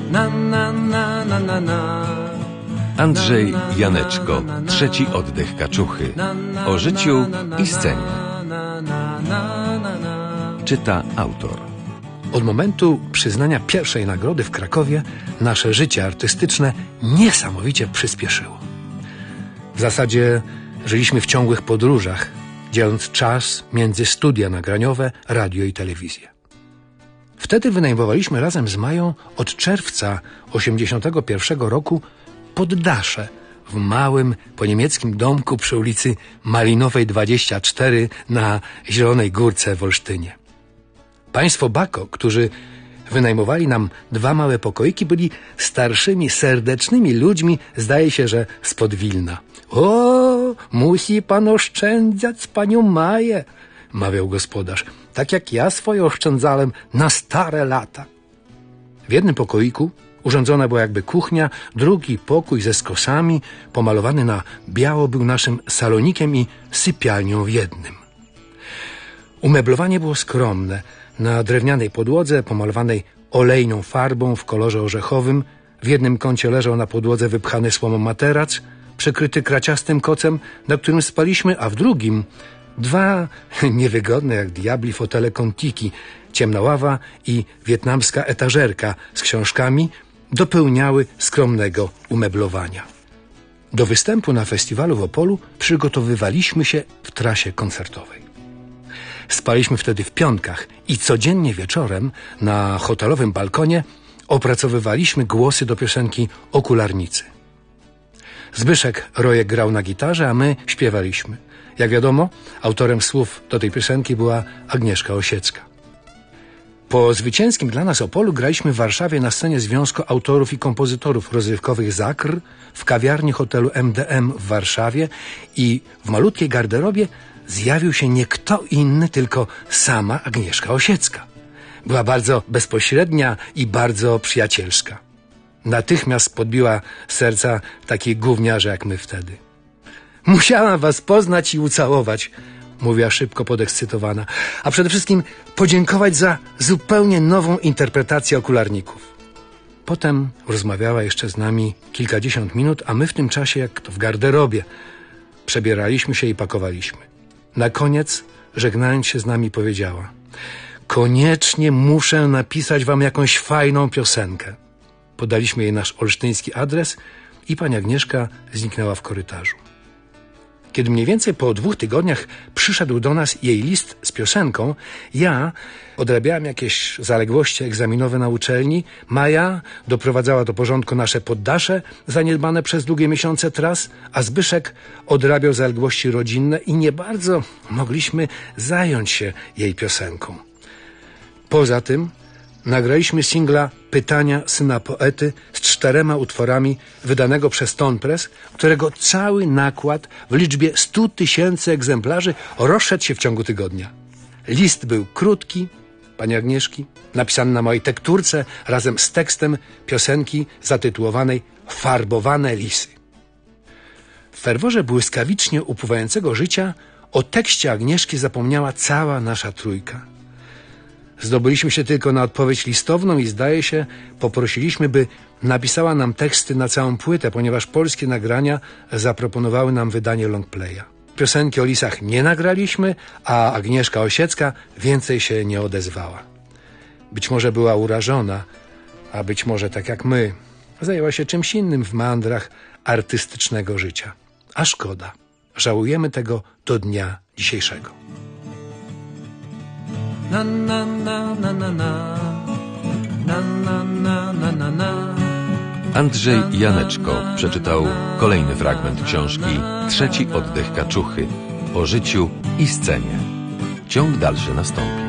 Andrzej Janeczko, trzeci oddech kaczuchy. O życiu i scenie. Czyta autor. Od momentu przyznania pierwszej nagrody w Krakowie nasze życie artystyczne niesamowicie przyspieszyło. W zasadzie żyliśmy w ciągłych podróżach, dzieląc czas między studia nagraniowe, radio i telewizję. Wtedy wynajmowaliśmy razem z Mają od czerwca 1981 roku poddasze w małym, poniemieckim domku przy ulicy Malinowej 24 na Zielonej Górce w Olsztynie. Państwo Bako, którzy wynajmowali nam 2 małe pokoiki, byli starszymi, serdecznymi ludźmi, zdaje się, że spod Wilna. O, musi pan oszczędzać panią Maję, mawiał gospodarz, tak jak ja swoje oszczędzałem na stare lata. W jednym pokoiku urządzona była jakby kuchnia, drugi pokój ze skosami, pomalowany na biało, był naszym salonikiem i sypialnią w jednym. Umeblowanie było skromne. Na drewnianej podłodze, pomalowanej olejną farbą w kolorze orzechowym, w jednym kącie leżał na podłodze wypchany słomą materac, przykryty kraciastym kocem, na którym spaliśmy, a w drugim 2 niewygodne jak diabli fotele Contiki, ciemna ława i wietnamska etażerka z książkami dopełniały skromnego umeblowania. Do występu na festiwalu w Opolu przygotowywaliśmy się w trasie koncertowej. Spaliśmy wtedy w piątkach i codziennie wieczorem na hotelowym balkonie opracowywaliśmy głosy do piosenki Okularnicy. Zbyszek Rojek grał na gitarze, a my śpiewaliśmy. Jak wiadomo, autorem słów do tej piosenki była Agnieszka Osiecka. Po zwycięskim dla nas Opolu graliśmy w Warszawie na scenie Związku Autorów i Kompozytorów Rozrywkowych ZAKR, w kawiarni hotelu MDM w Warszawie i w malutkiej garderobie zjawił się nie kto inny, tylko sama Agnieszka Osiecka. Była bardzo bezpośrednia i bardzo przyjacielska. Natychmiast podbiła serca takich gówniarzy jak my wtedy. Musiałam was poznać i ucałować, mówiła szybko podekscytowana, a przede wszystkim podziękować za zupełnie nową interpretację Okularników. Potem rozmawiała jeszcze z nami kilkadziesiąt minut, a my w tym czasie, jak to w garderobie, przebieraliśmy się i pakowaliśmy. Na koniec, żegnając się z nami, powiedziała: koniecznie muszę napisać wam jakąś fajną piosenkę. Podaliśmy jej nasz olsztyński adres i pani Agnieszka zniknęła w korytarzu. Kiedy mniej więcej po 2 tygodniach przyszedł do nas jej list z piosenką, ja odrabiałem jakieś zaległości egzaminowe na uczelni, Maja doprowadzała do porządku nasze poddasze zaniedbane przez długie miesiące tras, a Zbyszek odrabiał zaległości rodzinne i nie bardzo mogliśmy zająć się jej piosenką. Poza tym nagraliśmy singla Pytania syna poety z 4 utworami wydanego przez Tonpress, którego cały nakład w liczbie 100 000 egzemplarzy rozszedł się w ciągu tygodnia. List był krótki, pani Agnieszki, napisany na mojej tekturce razem z tekstem piosenki zatytułowanej Farbowane lisy. W ferworze błyskawicznie upływającego życia o tekście Agnieszki zapomniała cała nasza trójka. Zdobyliśmy się tylko na odpowiedź listowną i zdaje się, poprosiliśmy, by napisała nam teksty na całą płytę, ponieważ polskie nagrania zaproponowały nam wydanie longplaya. Piosenki o lisach nie nagraliśmy, a Agnieszka Osiecka więcej się nie odezwała. Być może była urażona, a być może, tak jak my, zajęła się czymś innym w meandrach artystycznego życia. A szkoda. Żałujemy tego do dnia dzisiejszego. Na na na na na na na na na na na. Andrzej Janeczko przeczytał kolejny fragment książki Trzeci oddech kaczuchy. O życiu i scenie. Ciąg dalszy nastąpi.